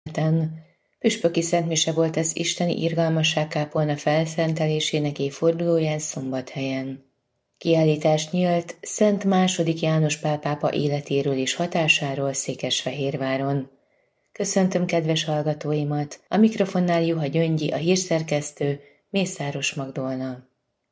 Püspöki szentmise volt az isteni irgalmasság kápolna felszentelésének évfordulóján Szombathelyen. Kiállítás nyílt Szent II. János Pál pápa életéről és hatásáról Székesfehérváron. Köszöntöm kedves hallgatóimat, a mikrofonnál Juha Gyöngyi, a hírszerkesztő, Mészáros Magdolna.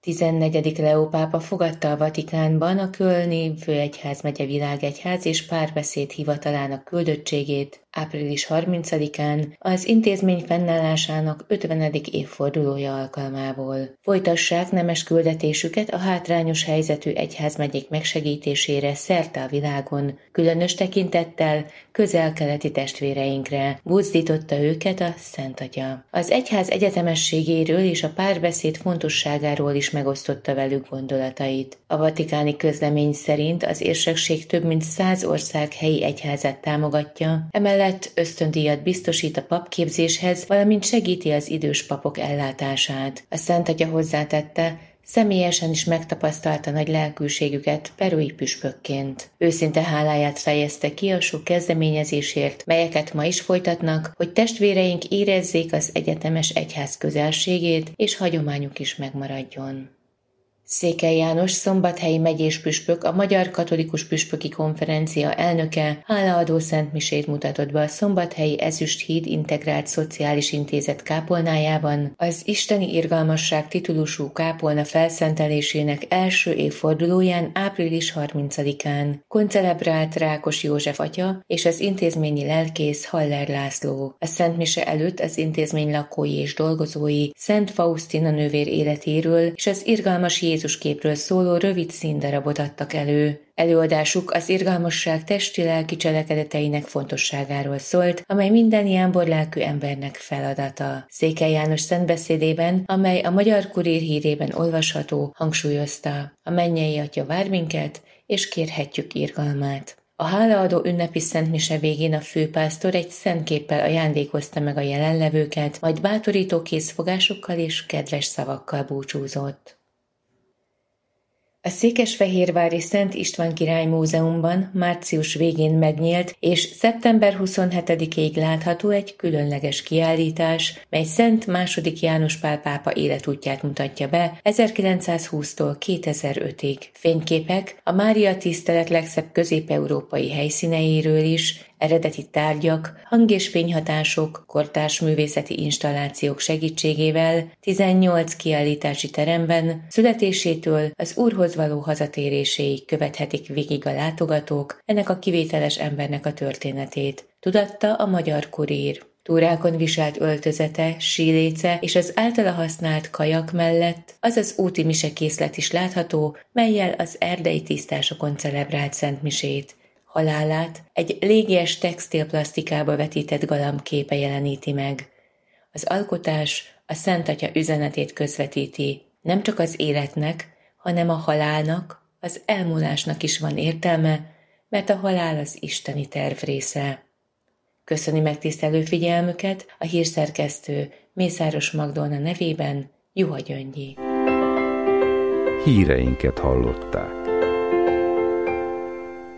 14. Leó pápa fogadta a Vatikánban a kölni főegyházmegye világegyház és párbeszéd hivatalának küldöttségét április 30-án az intézmény fennállásának 50. évfordulója alkalmából. Folytassák nemes küldetésüket a hátrányos helyzetű egyházmegyék megsegítésére szerte a világon, különös tekintettel közel-keleti testvéreinkre, buzdította őket a Szent Atya. Az egyház egyetemességéről és a párbeszéd fontosságáról is megosztotta velük gondolatait. A vatikáni közlemény szerint az érsekség több mint 100 ország helyi egyházát támogatja, emellett ösztöndíjat biztosít a papképzéshez, valamint segíti az idős papok ellátását. A Szent Atya hozzátette, személyesen is megtapasztalta nagy lelkűségüket perui püspökként. Őszinte háláját fejezte ki a sok kezdeményezésért, melyeket ma is folytatnak, hogy testvéreink érezzék az egyetemes egyház közelségét, és hagyományuk is megmaradjon. Székely János szombathelyi megyés püspök, a Magyar Katolikus Püspöki Konferencia elnöke hálaadó szentmisét mutatott be a Szombathelyi Ezüsthíd Integrált Szociális Intézet kápolnájában az Isteni Irgalmasság titulusú kápolna felszentelésének első évfordulóján április 30-án. Koncelebrált Rákos József atya és az intézményi lelkész Haller László. A szentmise előtt az intézmény lakói és dolgozói Szent Fausztina nővér életéről és az irgalmas Jézus képről szóló rövid színdarabot adtak elő. Előadásuk az irgalmasság testi-lelki cselekedeteinek fontosságáról szólt, amely minden jámborlelkű embernek feladata. Székely János szentbeszédében, amely a Magyar Kurír hírében olvasható, hangsúlyozta: a mennyei Atya vár minket, és kérhetjük irgalmát. A hálaadó ünnepi szentmise végén a főpásztor egy szentképpel ajándékozta meg a jelenlevőket, majd bátorító készfogásokkal és kedves szavakkal búcsúzott. A székesfehérvári Szent István Király Múzeumban március végén megnyílt és szeptember 27-ig látható egy különleges kiállítás, mely Szent II. János Pál pápa életútját mutatja be 1920-tól 2005-ig. Fényképek a Mária tisztelet legszebb közép-európai helyszíneiről is, eredeti tárgyak, hang- és fényhatások, kortárs művészeti installációk segítségével 18 kiállítási teremben születésétől az Úrhoz való hazatéréséig követhetik végig a látogatók ennek a kivételes embernek a történetét, tudatta a Magyar Kurír. Túrákon viselt öltözete, síléce és az általa használt kajak mellett az az úti misekészlet is látható, mellyel az erdei tisztásokon celebrált szentmisét. Halálát egy légies textilplasztikába vetített galamb képe jeleníti meg. Az alkotás a Szent Atya üzenetét közvetíti, nem csak az életnek, hanem a halálnak, az elmúlásnak is van értelme, mert a halál az isteni terv része. Köszöni megtisztelő figyelmüket a hírszerkesztő Mészáros Magdolna nevében Juha Gyöngyi. Híreinket hallották.